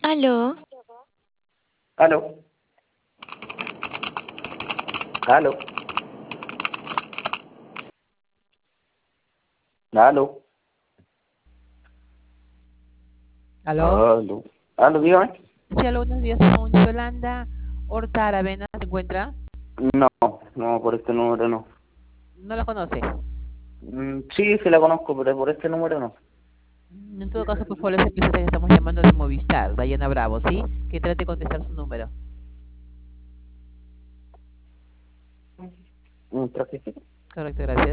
Aló, Aló, aló, aló, ¿Aló? aló, aló, dígame. Sí, aló, buenos días, con Yolanda Horta Aravena, ¿se encuentra? No, no, por este número no. No la conoce. Sí, sí la conozco, pero por este número no. En todo caso, por favor, les explico que estamos llamando de Movistar, Dayana Bravo, ¿sí? Que trate de contestar su número. Un trajecito. Correcto, gracias.